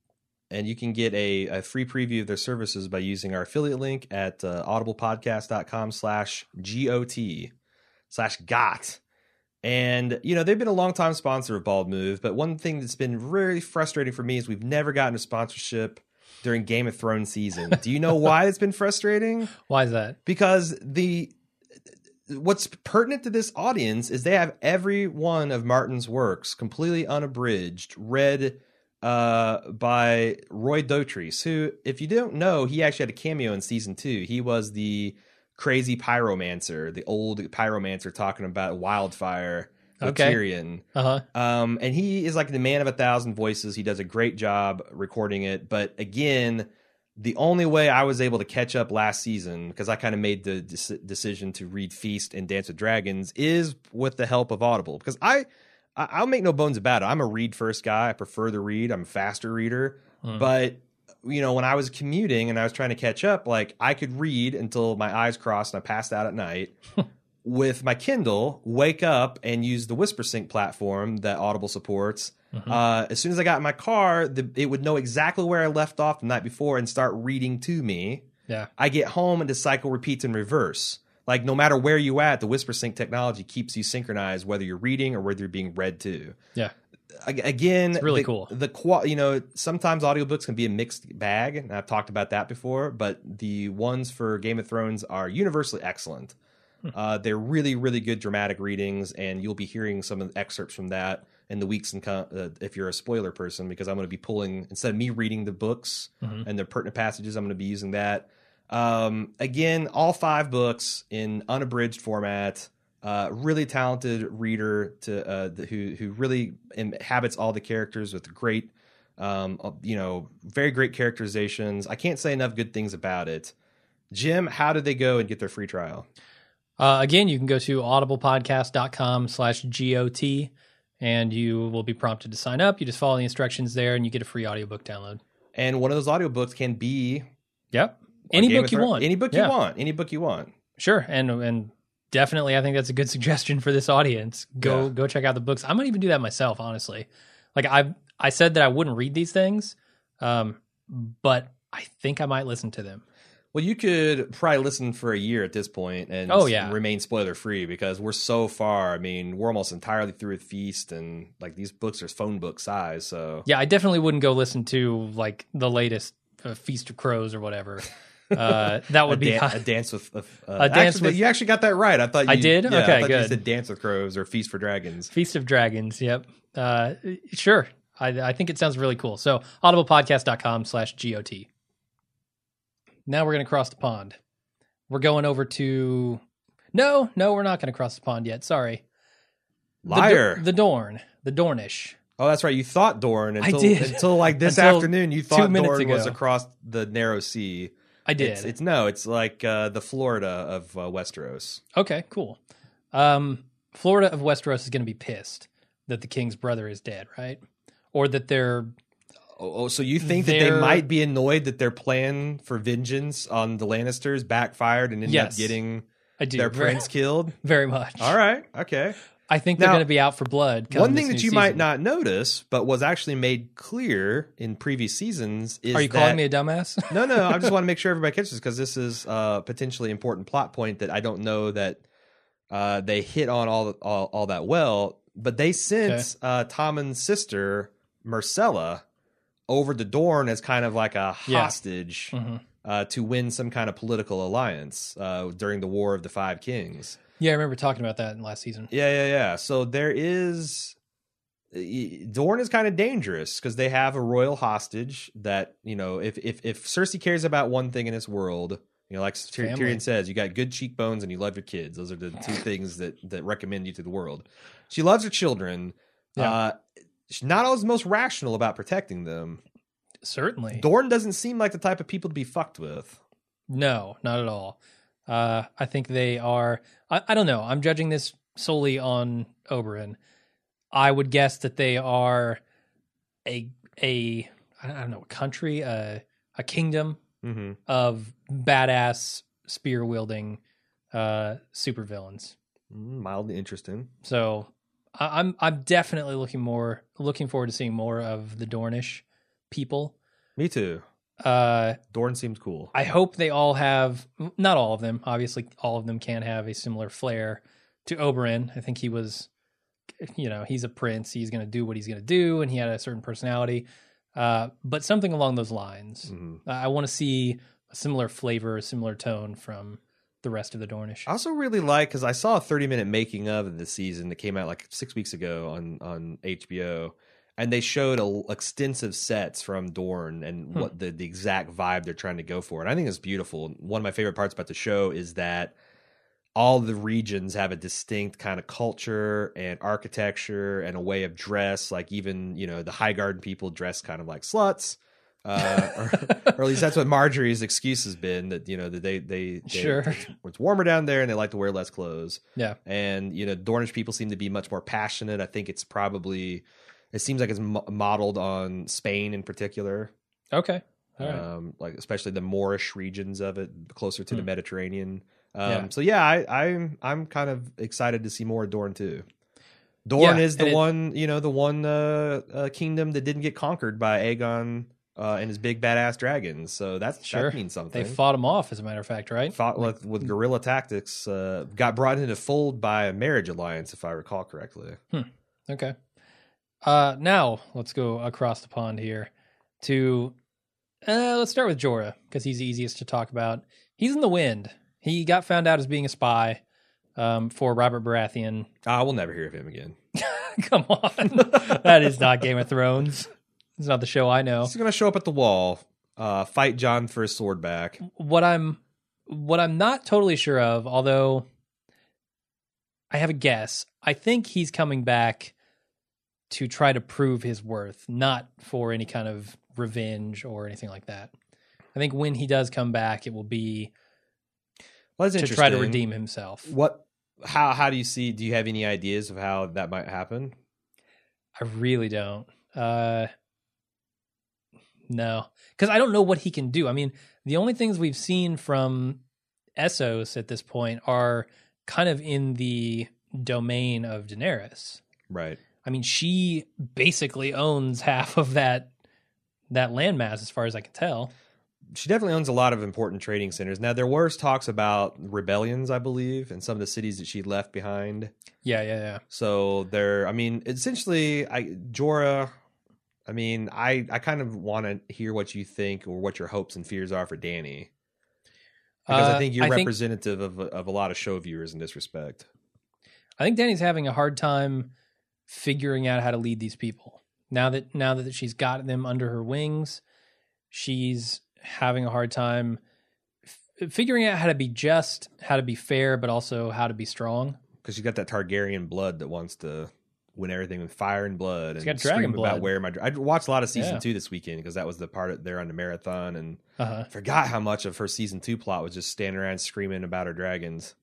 and you can get a, a free preview of their services by using our affiliate link at uh, audiblepodcast.com slash G-O-T slash GOT. And, you know, they've been a long-time sponsor of Bald Move, but one thing that's been really frustrating for me is we've never gotten a sponsorship during Game of Thrones season. Do you know why it's been frustrating? Why is that? Because the what's pertinent to this audience is they have every one of Martin's works completely unabridged, read uh, by Roy Dotrice, who, if you don't know, he actually had a cameo in season two. He was the crazy pyromancer, the old pyromancer talking about wildfire with Okay. Tyrion. Uh-huh. Um, and he is like the man of a thousand voices. He does a great job recording it. But again, the only way I was able to catch up last season, because I kind of made the de- decision to read Feast and Dance with Dragons, is with the help of Audible. Because I, I, I'll make no bones about it. I'm a read first guy. I prefer the read. I'm a faster reader. Mm. But you know, when I was commuting and I was trying to catch up, like I could read until my eyes crossed and I passed out at night. With my Kindle, wake up and use the WhisperSync platform that Audible supports. Mhm. Uh, as soon as I got in my car, the, it would know exactly where I left off the night before and start reading to me. Yeah. I get home and the cycle repeats in reverse. Like no matter where you at, the WhisperSync technology keeps you synchronized, whether you're reading or whether you're being read to. Yeah. Again, It's really the, cool. The qual, you know, sometimes audiobooks can be a mixed bag, and I've talked about that before. But the ones for Game of Thrones are universally excellent. Hmm. Uh, they're really, really good dramatic readings, and you'll be hearing some of the excerpts from that in the weeks and co- uh, if you're a spoiler person, because I'm going to be pulling instead of me reading the books Mhm. and the pertinent passages, I'm going to be using that. Um, again, all five books in unabridged format. Uh, really talented reader to uh, the, who who really inhabits all the characters with great, um, uh, you know, very great characterizations. I can't say enough good things about it. Jim, how did they go and get their free trial? Uh, again, you can go to audiblepodcast.com slash GOT and you will be prompted to sign up. You just follow the instructions there and you get a free audiobook download. And one of those audiobooks can be Yep. Any Game book of you Thrones- want. Any book Yeah. you want. Any book you want. Sure. And and definitely I think that's a good suggestion for this audience. Go Yeah. go check out the books. I might even do that myself, honestly. Like I I said that I wouldn't read these things, um, but I think I might listen to them. Well, you could probably listen for a year at this point and Oh, yeah. remain spoiler free because we're so far. I mean, we're almost entirely through with Feast, and like these books are phone book size. So Yeah, I definitely wouldn't go listen to like the latest uh, Feast of Crows or whatever. Uh, that would a, be dan- high- a dance with uh, A dance actually, with- you actually got that right. I thought you, I did? Yeah, Okay, I thought You good. said Dance with Crows or Feast for Dragons. Feast of Dragons. Yep. Uh, sure. I, I think it sounds really cool. So audiblepodcast.com slash GOT. Now we're going to cross the pond. We're going over to, no, no, we're not going to cross the pond yet. Sorry. The Do- Liar. The, Dorne, the Dornish. Oh, that's right. You thought Dorne until did. until like this Until afternoon. You two thought minutes Dorne was ago. across the narrow sea. I did. It's, it's no. It's like uh, the Florida of uh, Westeros. Okay, cool. Um, Florida of Westeros is going to be pissed that the king's brother is dead, right? Or that they're Oh, oh, so you think that they They're- might be annoyed that their plan for vengeance on the Lannisters backfired and ended Yes. up getting I do their very, prince killed? very much. All right. Okay. I think they're Now, going to be out for blood. come One this thing that new you season. might not notice, but was actually made clear in previous seasons is Are you that, calling me a dumbass? No, no. I just want to make sure everybody catches because this is a potentially important plot point that I don't know that uh, they hit on all, all all that well. But they sent Okay. uh, Tommen's sister Myrcella over to Dorne as kind of like a Yeah. hostage Mhm. uh, to win some kind of political alliance uh, during the War of the Five Kings. Yeah, I remember talking about that in last season. Yeah, yeah, yeah. So there is Dorne is kind of dangerous because they have a royal hostage that, you know, if if if Cersei cares about one thing in this world, you know, like Tyr- Family. Tyrion says, you got good cheekbones and you love your kids. Those are the two things that that recommend you to the world. She loves her children. Yeah. Uh, she's not always the most rational about protecting them. Certainly. Dorne doesn't seem like the type of people to be fucked with. No, not at all. Uh, I think they are. I, I don't know. I'm judging this solely on Oberyn. I would guess that they are a a I don't know a country, a a kingdom Mm-hmm. of badass spear wielding uh, supervillains. Mildly interesting. So I, I'm I'm definitely looking more looking forward to seeing more of the Dornish people. Me too. Uh, Dorne seems cool. I hope they all have, not all of them, obviously all of them can't have a similar flair to Oberyn. I think he was, you know, he's a prince. He's going to do what he's going to do, and he had a certain personality. Uh, but something along those lines. Mm-hmm. I want to see a similar flavor, a similar tone from the rest of the Dornish. I also really like, because I saw a thirty minute making of the season that came out like six weeks ago on, on H B O. And they showed a, extensive sets from Dorne and Hmm. what the, the exact vibe they're trying to go for. And I think it's beautiful. One of my favorite parts about the show is that all the regions have a distinct kind of culture and architecture and a way of dress. Like even, you know, the Highgarden people dress kind of like sluts. Uh, or, or at least that's what Marjorie's excuse has been, that, you know, that they, they, they Sure. it's, it's warmer down there and they like to wear less clothes. Yeah. And, you know, Dornish people seem to be much more passionate. I think it's probably... It seems like it's mo- modeled on Spain in particular, Okay. All right. um, like especially the Moorish regions of it, closer to Hmm. the Mediterranean. Um, Yeah. So yeah, I, I'm I'm kind of excited to see more of Dorne too. Dorne Yeah, is the and it- one, you know, the one uh, uh, kingdom that didn't get conquered by Aegon uh, and his big badass dragons. So that's Sure. that means something. They fought him off, as a matter of fact, right? Fought with, with guerrilla tactics. Uh, got brought into the fold by a marriage alliance, if I recall correctly. Okay. Uh, now let's go across the pond here to, uh, let's start with Jorah, because he's easiest to talk about. He's in the wind. He got found out as being a spy um, for Robert Baratheon. I will never hear of him again. Come on. That is not Game of Thrones. It's not the show I know. He's gonna show up at the wall, uh, fight John for his sword back. What I'm what I'm not totally sure of, although I have a guess, I think he's coming back to try to prove his worth, not for any kind of revenge or anything like that. I think when he does come back, it will be Well, that's to interesting. try to redeem himself. What? How? How do you see? Do you have any ideas of how that might happen? I really don't. Uh, no, because I don't know what he can do. I mean, the only things we've seen from Essos at this point are kind of in the domain of Daenerys. Right. I mean, she basically owns half of that that landmass, as far as I can tell. She definitely owns a lot of important trading centers. Now, there was talks about rebellions, I believe, in some of the cities that she left behind. Yeah, yeah, yeah. So there, I mean, essentially, I Jorah. I mean, I I kind of want to hear what you think or what your hopes and fears are for Dany, because Uh, I think you're I think- representative of of a lot of show viewers in this respect. I think Dany's having a hard time figuring out how to lead these people. Now that now that she's got them under her wings, she's having a hard time f- figuring out how to be just, how to be fair, but also how to be strong. Because you got that Targaryen blood that wants to win everything with fire and blood, She's and got dragon scream about blood. where my. I watched a lot of season Yeah. two this weekend because that was the part of, there on the marathon, and Uh-huh. I forgot how much of her season two plot was just standing around screaming about her dragons.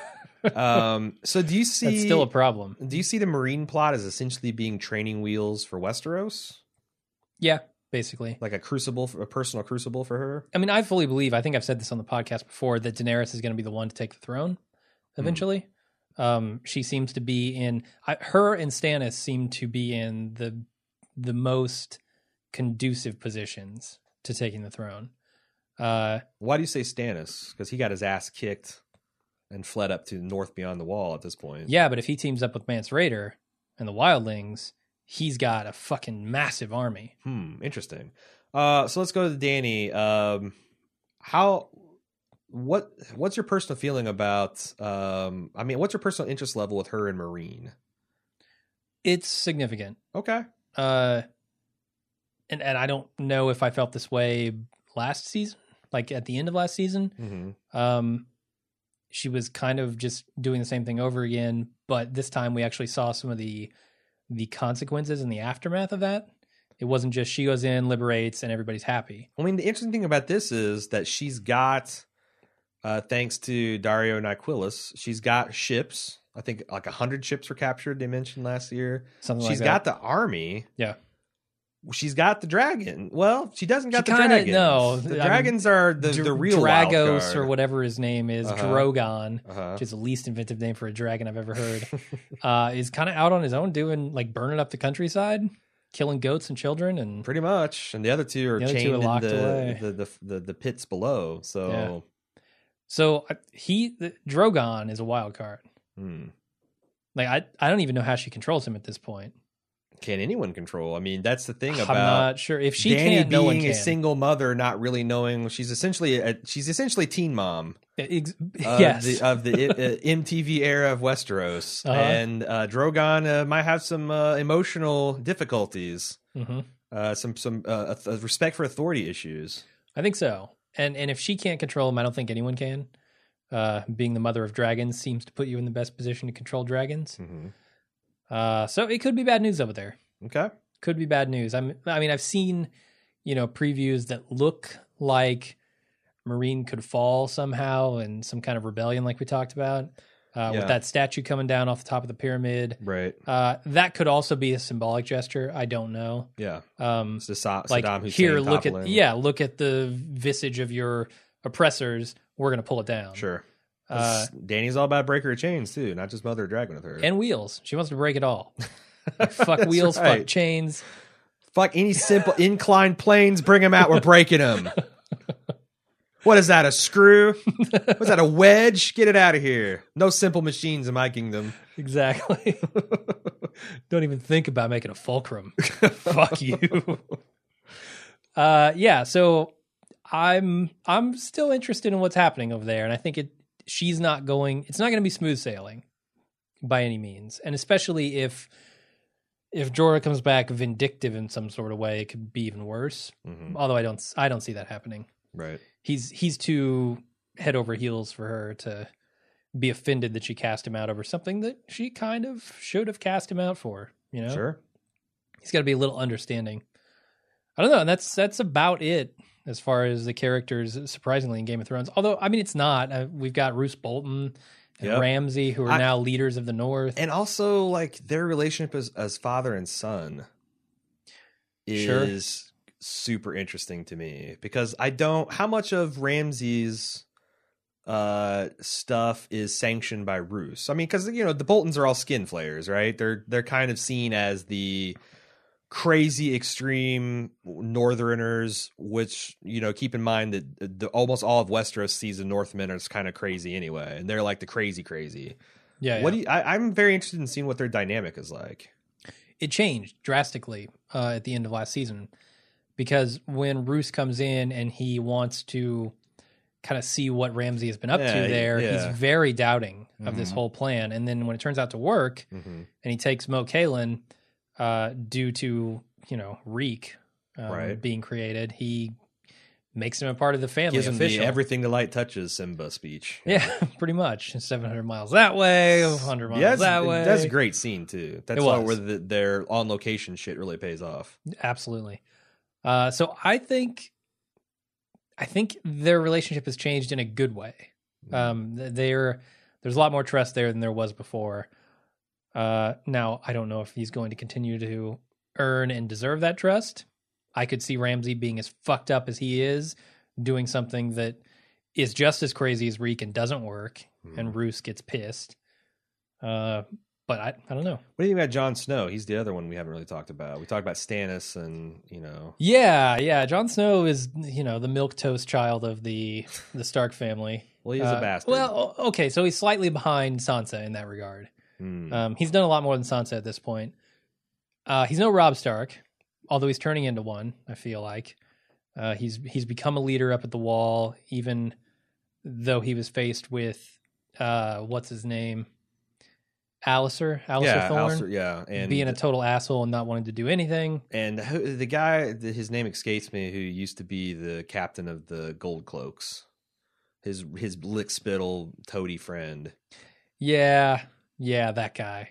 um. So do you see? That's still a problem. Do you see the Marine plot as essentially being training wheels for Westeros, Yeah, basically. like a crucible, a personal crucible for her? I mean, I fully believe, I think I've said this on the podcast before, that Daenerys is going to be the one to take the throne eventually. Um, she seems to be in, I, her and Stannis seem to be in the the most conducive positions to taking the throne. Uh, Why do you say Stannis? Because he got his ass kicked and fled up to north beyond the wall at this point. yeah, but if he teams up with Mance Rayder and the Wildlings, he's got a fucking massive army. Hmm, interesting. Uh, so let's go to Dany. Um, how, what, what's your personal feeling about? Um, I mean, what's your personal interest level with her and Marine? It's significant. Okay. Uh, and, and I don't know if I felt this way last season, like at the end of last season. Mm-hmm. Um, she was kind of just doing the same thing over again, but this time we actually saw some of the the consequences and the aftermath of that. It wasn't just she goes in, liberates, and everybody's happy. I mean, the interesting thing about this is that she's got, uh, thanks to Dario Nyquilus, she's got ships. I think like a hundred ships were captured. They mentioned last year. Something She's like that. got the army. Yeah. she's got the dragon. Well, she doesn't got She the kinda- dragons. no, the I mean, dragons are the, Dr- the real wild Dragos card. or whatever his name is, Uh-huh. Drogon, Uh-huh. which is the least inventive name for a dragon I've ever heard, uh, is kind of out on his own, doing like burning up the countryside, killing goats and children, and Pretty much, and the other two are The other two chained are in locked the, away. the, the the the pits below. So, Yeah. so uh, he the, Drogon is a wild card. hmm. Like I, I don't even know how she controls him at this point. Can anyone control? I mean, that's the thing I'm about not sure if she Dany can't. No one being can. a single mother, not really knowing. She's essentially a, she's essentially teen mom. Ex- Of yes, the, of the uh, M T V era of Westeros, Uh-huh. and uh, Drogon uh, might have some uh, emotional difficulties, hmm uh, some some uh, uh, respect for authority issues. I think so. And and if she can't control him, I don't think anyone can. Uh, being the mother of dragons seems to put you in the best position to control dragons. Mm-hmm. Uh, so it could be bad news over there. Okay, Could be bad news. I'm. I mean, I've seen, you know, previews that look like Marine could fall somehow in some kind of rebellion, like we talked about, uh, Yeah. with that statue coming down off the top of the pyramid. right, Uh, that could also be a symbolic gesture. I don't know. yeah. Um, It's the Sa- like Saddam Hussein here, look toppling. at yeah, look at the visage of your oppressors. We're gonna pull it down. Sure. Uh, Danny's all about breaker of chains too, not just mother a dragon with her. and wheels. She wants to break it all. Like, fuck That's wheels, right. fuck chains. Fuck any simple inclined planes, bring them out. We're breaking them. What is that? A screw? What's that? A wedge? Get it out of here. No simple machines in my kingdom. Exactly. Don't even think about making a fulcrum. Fuck you. Uh, yeah. So I'm I'm still interested in what's happening over there, and I think it. She's not going. It's not going to be smooth sailing by any means, and especially if if Jorah comes back vindictive in some sort of way, it could be even worse. Mhm. Although I don't I don't see that happening. Right. He's he's too head over heels for her to be offended that she cast him out over something that she kind of should have cast him out for. You know, Sure. he's got to be a little understanding. I don't know. And that's that's about it as far as the characters, surprisingly, in Game of Thrones. Although, I mean, it's not. Uh, we've got Roose Bolton and Yep. Ramsay, who are I- now leaders of the North. And also, like, their relationship as, as father and son Sure. is super interesting to me because I don't. How much of Ramsey's uh stuff is sanctioned by Roose? I mean, because you know the Boltons are all skin flayers, right? They're they're kind of seen as the crazy extreme northerners, which, you know, keep in mind that the, almost all of Westeros sees the Northmen as kind of crazy anyway, and they're like the crazy crazy. yeah, What yeah. do you, I, I'm very interested in seeing what their dynamic is like. It changed drastically uh, at the end of last season because when Roose comes in and he wants to kind of see what Ramsay has been up Yeah, to there, yeah. he's very doubting of this Mhm. whole plan. And then when it turns out to work, Mm-hmm. and he takes Mo Kalen uh, due to, you know, Reek um, Right. being created, he makes him a part of the family. Gives him the official. everything the light touches Simba speech. Yeah, pretty much. seven hundred miles that way, one hundred miles Yeah, that's, that way. that's a great scene too. That's It all was. where the, their on location shit really pays off. Absolutely. Uh, so I think, I think their relationship has changed in a good way. Um, th- they're, there's a lot more trust there than there was before. Uh, now I don't know if he's going to continue to earn and deserve that trust. I could see Ramsay being as fucked up as he is, doing something that is just as crazy as Reek and doesn't work, Mhm. and Roose gets pissed. Uh, but I, I don't know. What do you think about Jon Snow? He's the other one we haven't really talked about. We talked about Stannis, and you know, Yeah, yeah. Jon Snow is, you know, the milquetoast child of the the Stark family. well, he's Uh, a bastard. Well, o- okay, so he's slightly behind Sansa in that regard. Hmm. Um, he's done a lot more than Sansa at this point. Uh, he's no Robb Stark, although he's turning into one. I feel like uh, he's he's become a leader up at the Wall, even though he was faced with uh, what's his name, Alistair, Alistair yeah, Thorne, Alistair- yeah, and being a total asshole and not wanting to do anything. and who, the guy, the, his name escapes me, who used to be the captain of the Gold Cloaks, his his lick spittle toady friend. Yeah, yeah, that guy.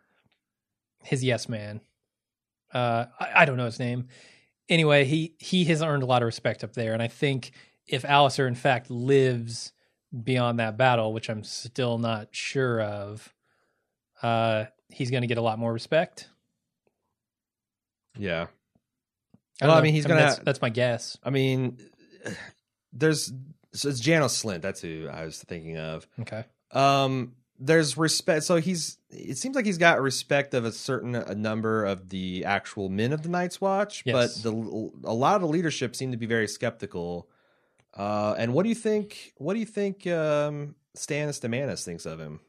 His yes man. Uh, I, I don't know his name. Anyway, he he has earned a lot of respect up there, and I think if Alistair in fact lives beyond that battle, which I'm still not sure of, uh, he's going to get a lot more respect. Yeah, I Well, don't I know. mean, he's mean, gonna- That's, that's my guess. I mean, there's so it's Janos Slint. That's who I was thinking of. Okay. Um, there's respect. So he's. It seems like he's got respect of a certain a number of the actual men of the Night's Watch, Yes. but the a lot of the leadership seem to be very skeptical. Uh, and what do you think? What do you think? Um, Stannis Demanis thinks of him.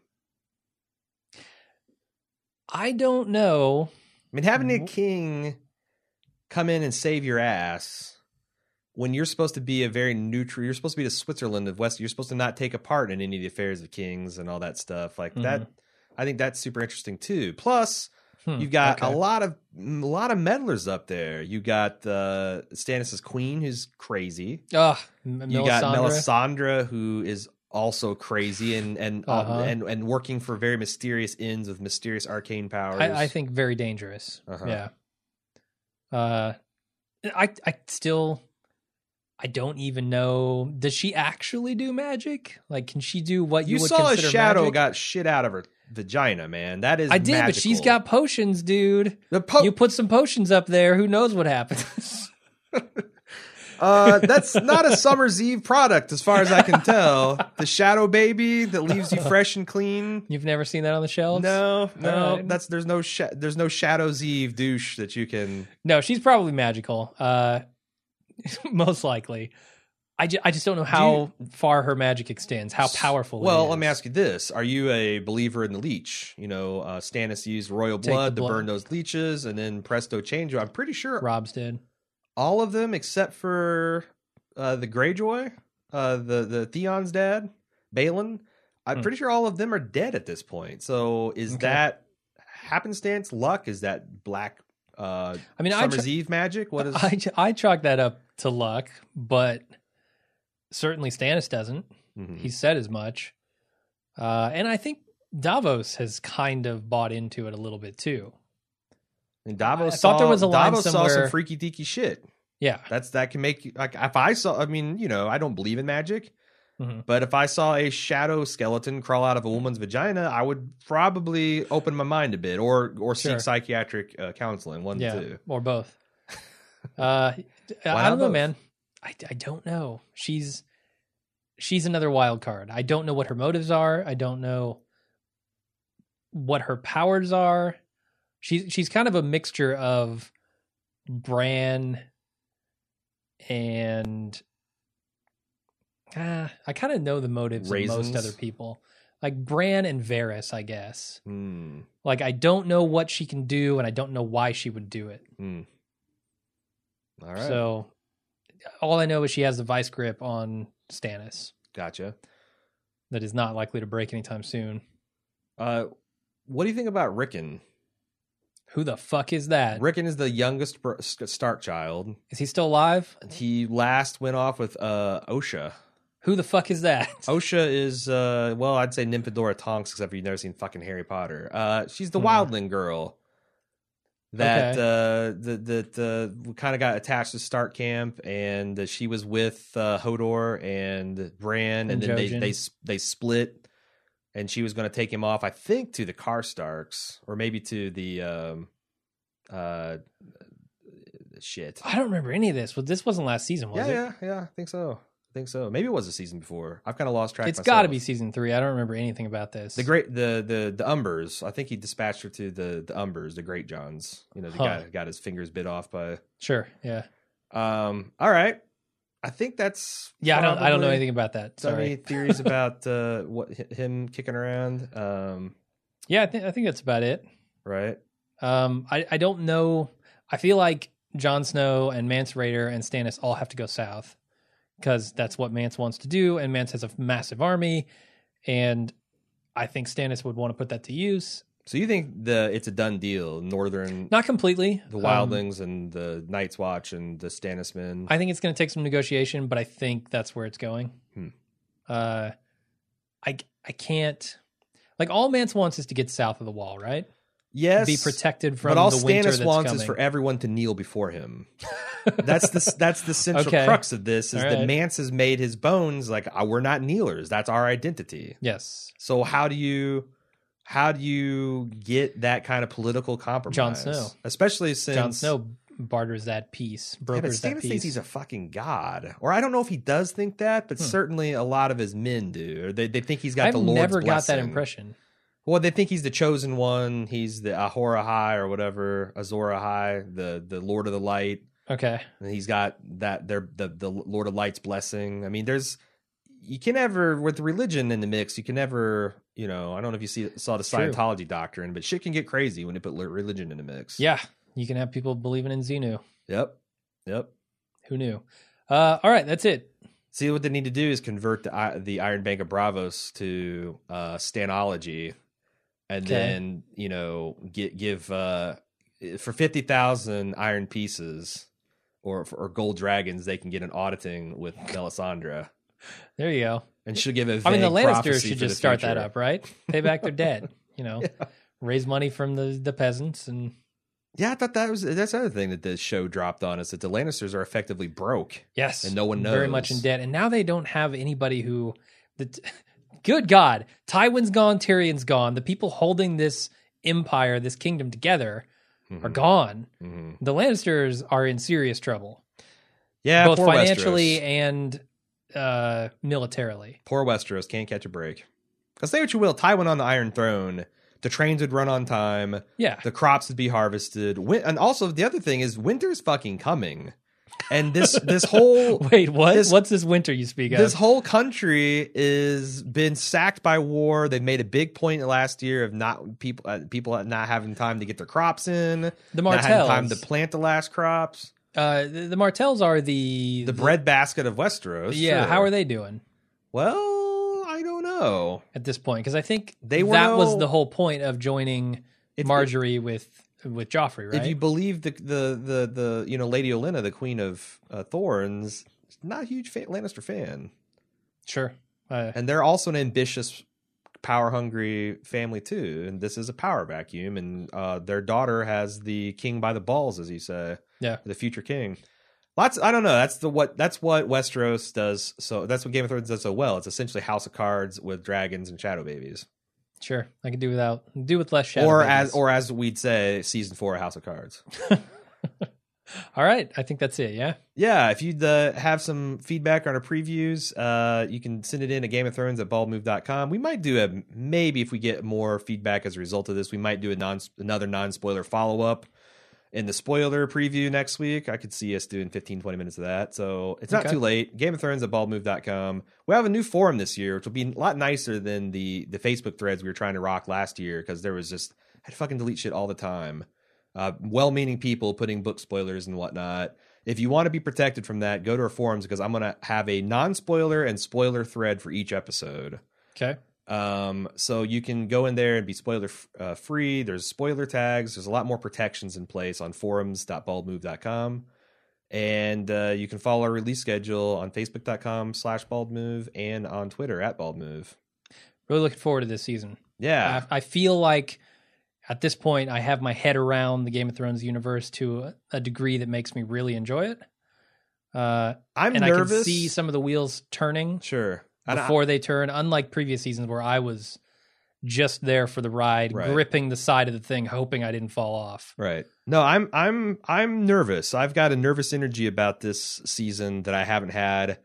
I don't know. I mean, having a Mhm. king come in and save your ass when you're supposed to be a very neutral, you're supposed to be the Switzerland of West. You're supposed to not take a part in any of the affairs of kings and all that stuff like that. Mhm. I think that's super interesting too. Plus, Hmm, you've got okay. a lot of a lot of meddlers up there. You got uh, Stannis's queen, who's crazy. Ugh, M- You got Melisandre. Melisandre, who is also crazy and and Uh-huh. uh, and and working for very mysterious ends with mysterious arcane powers. I, I think very dangerous. Uh-huh. Yeah. Uh, I I still I don't even know. Does she actually do magic? Like, can she do what you, you would saw a consider shadow magic? got shit out of her vagina, man. That is I did, but she's magical. got potions, dude. the po- You put some potions up there. Who knows what happens? uh, that's not a Summer's Eve product, as far as I can tell. The shadow baby that leaves you fresh and clean. You've never seen that on the shelves? No, no, All right. that's there's no sh- there's no Shadow's Eve douche that you can. No, she's probably magical. Uh, most likely. I, ju- I just don't know how far her magic extends, how powerful it Well, is. let me ask you this: are you a believer in the leech? You know, uh, Stannis used royal Take the blood to blood. burn those leeches, and then presto change. I'm pretty sure Rob's did. all of them except for uh, the Greyjoy, uh, the the Theon's dad, Balin. I'm Hmm. pretty sure all of them are dead at this point. So is Okay. that happenstance, luck? Is that black? Uh, I mean, I Summer's tr- Eve magic? What is? I, I chalk that up to luck, but certainly Stannis doesn't. Mhm. He said as much. Uh, and I think Davos has kind of bought into it a little bit too. And Davos I thought saw, there was a line Davos saw somewhere- some freaky deaky shit. Yeah. That's that can make you like if I saw. I mean, you know, I don't believe in magic. Mhm. But if I saw a shadow skeleton crawl out of a woman's vagina, I would probably open my mind a bit, or or seek Sure. psychiatric uh, counseling. One, Yeah. two. Or both. uh, I not don't know, both? man. I, I don't know. She's she's another wild card. I don't know what her motives are. I don't know what her powers are. She's she's kind of a mixture of Bran and ah, I kind of know the motives of Raisins? most other people. Like Bran and Varys, I guess. Hmm. Like I don't know what she can do and I don't know why she would do it. Hmm. All right. So all I know is she has the vice grip on Stannis Gotcha. that is not likely to break anytime soon. Uh, what do you think about Rickon? Who the fuck is that? Rickon is the youngest br- Stark child. Is he still alive? He last went off with uh, Osha. Who the fuck is that? Osha is, uh, well, I'd say Nymphadora Tonks, except for you've never seen fucking Harry Potter. Uh, she's the Hmm. wildling girl that Okay. uh, that that uh, kind of got attached to Stark camp, and uh, she was with uh, Hodor and Bran, and, And then they Jojen. they s- they split, and she was going to take him off, I think, to the Karstarks, or maybe to the um, uh, shit. I don't remember any of this. Well, this wasn't last season, was Yeah, it? yeah, yeah. I think so. I think so. Maybe it was a season before. I've kind of lost track. It's myself. got to be season three. I don't remember anything about this. The great the the the Umbers. I think he dispatched her to the the Umbers, the Great Johns. You know, the Huh. guy who got his fingers bit off by. Sure. Yeah. Um. All right. I think that's. Yeah. I don't. I don't know probably- anything about that. So Sorry. any theories about uh, what hi- him kicking around? Um. Yeah. I think. I think that's about it. Right. Um. I. I don't know. I feel like Jon Snow and Mance Rayder and Stannis all have to go south because that's what Mance wants to do, and Mance has a massive army, and I think Stannis would want to put that to use. So you think the it's a done deal? Northern, Not completely. the Um, Wildlings and the Night's Watch and the Stannis men. I think it's going to take some negotiation, but I think that's where it's going. Hmm. Uh, I I can't like all Mance wants is to get south of the wall, right? yes, Be protected from but all the winter Stannis that's wants coming. is for everyone to kneel before him. That's the that's the central Okay. crux of this is All that right. Mance has made his bones like uh, we're not kneelers. That's our identity. Yes, So how do you how do you get that kind of political compromise? Jon Snow. especially since Jon Snow barters that peace, Yeah, but brokers that Stannis peace. thinks he's a fucking god. Or I don't know if he does think that, but Hmm. certainly a lot of his men do. Or they, they think he's got I've the Lord's never got that blessing. impression. Well, they think he's the chosen one. He's the Ahura High or whatever, Azor High, the the Lord of the Light. Okay. And he's got that they're the the Lord of Light's blessing. I mean, there's you can never with religion in the mix. You can never, you know. I don't know if you see saw the True. Scientology doctrine, but shit can get crazy when they put religion in the mix. Yeah, you can have people believing in Xenu. Yep. Yep. Who knew? Uh, all right, that's it. See, what they need to do is convert the I- the Iron Bank of Bravos to uh, Stanology, and Okay. then you know get give uh, for fifty thousand iron pieces or or gold dragons, they can get an auditing with Melisandre, There you go. and she'll give a I mean, the vague Lannisters prophecy should for just the start that future. up, right? Pay back their debt. You know, raise money from the the peasants, and Yeah, I thought that was that's the other thing that this show dropped on us, that the Lannisters are effectively broke. yes, And no one very knows. much in debt. And now they don't have anybody who. The, good God, Tywin's gone, Tyrion's gone. The people holding this empire, this kingdom together, are Mhm. gone. Mhm. The Lannisters are in serious trouble, Yeah, both poor financially Westeros. and uh, militarily. Poor Westeros can't catch a break. Because say what you will, Tywin on the Iron Throne, the trains would run on time, Yeah, the crops would be harvested, Win- and also the other thing is winter's fucking coming, and this this whole wait, what? this- What's this winter you speak of? this whole country is been sacked by war. They've made a big point last year of not people uh, people not having time to get their crops in, the not having time Martells. to plant the last crops. Uh, the, the Martells are the The breadbasket of Westeros. Yeah, sure. how are they doing Well, I don't know. at this point? Because I think They were that no- was the whole point of joining If- Marjorie with with Joffrey, right? If you believe the the the the you know Lady Olenna, the Queen of uh, Thorns, not a huge fan, Lannister fan, sure. Uh, and they're also an ambitious, power hungry family too. And this is a power vacuum, and uh, their daughter has the king by the balls, as you say, yeah. the future king. Lots, I don't know. That's the what that's what Westeros does. So that's what Game of Thrones does so well. It's essentially House of Cards with dragons and shadow babies, Sure. I could do without do with less shadow. or babies. as or as we'd say, season four of House of Cards. All right. I think that's it. Yeah. Yeah, if you'd uh, have some feedback on our previews, uh, you can send it in at Game of Thrones at bald move dot com. We might do a, maybe if we get more feedback as a result of this, we might do a non another non-spoiler follow-up in the spoiler preview next week. I could see us doing fifteen, twenty minutes of that. So it's not Okay. too late. Game of Thrones at bald move dot com. We have a new forum this year, which will be a lot nicer than the, the Facebook threads we were trying to rock last year, because there was just, I had to fucking delete shit all the time. Uh, well-meaning people putting book spoilers and whatnot. If you want to be protected from that, go to our forums, because I'm going to have a non-spoiler and spoiler thread for each episode. Okay. Um, so you can go in there and be spoiler f- uh, free. There's spoiler tags. There's a lot more protections in place on forums dot bald move dot com. And uh, you can follow our release schedule on facebook dot com slash baldmove and on Twitter at baldmove. Really looking forward to this season. Yeah. I, I feel like at this point I have my head around the Game of Thrones universe to a, a degree that makes me really enjoy it. Uh, I'm and nervous. I can see some of the wheels turning Sure. And I- before they turn, unlike previous seasons where I was just there for the ride, Right. gripping the side of the thing, hoping I didn't fall off. Right. No, I'm I'm I'm nervous. I've got a nervous energy about this season that I haven't had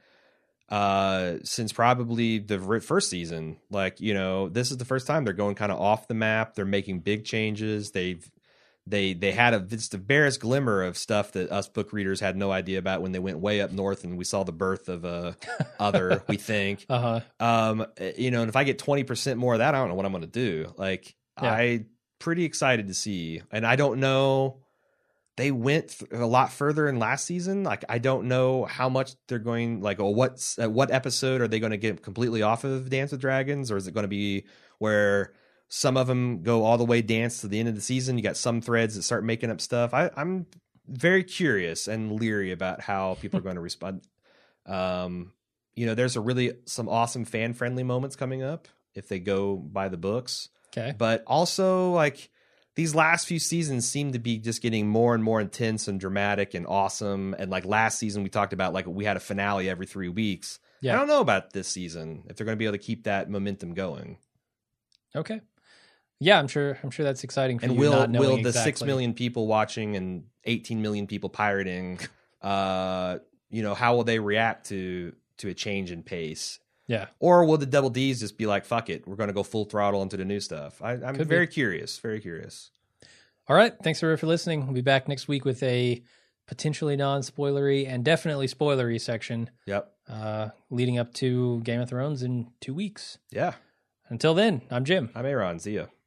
uh since probably the r- first season. Like, you know, this is the first time they're going kind of off the map. They're making big changes. They've they they had a just the barest glimmer of stuff that us book readers had no idea about when they went way up north and we saw the birth of a other, we think. Uh-huh. Um, you know, and if I get twenty percent more of that, I don't know what I'm going to do. Like, Yeah. I pretty excited to see, and I don't know. They went th- a lot further in last season. Like, I don't know how much they're going. Like, oh, what's uh, what episode are they going to get completely off of Dance with Dragons, or is it going to be where some of them go all the way dance to the end of the season? You got some threads that start making up stuff. I, I'm very curious and leery about how people are going to respond. Um, you know, there's a really some awesome fan friendly moments coming up if they go by the books. Okay. But also, like, these last few seasons seem to be just getting more and more intense and dramatic and awesome. And like last season, we talked about like we had a finale every three weeks. Yeah. I don't know about this season if they're going to be able to keep that momentum going. Okay. Yeah, I'm sure. I'm sure that's exciting for And you. will not knowing will the exactly. six million people watching and eighteen million people pirating, uh, you know, how will they react to to a change in pace? Yeah. Or will the Double D's just be like, "Fuck it, we're going to go full throttle into the new stuff"? I, I'm Could very be. curious. Very curious. All right. Thanks for for listening. We'll be back next week with a potentially non-spoilery and definitely spoilery section. Yep. Uh, leading up to Game of Thrones in two weeks. Yeah. Until then, I'm Jim. I'm Aaron. See ya.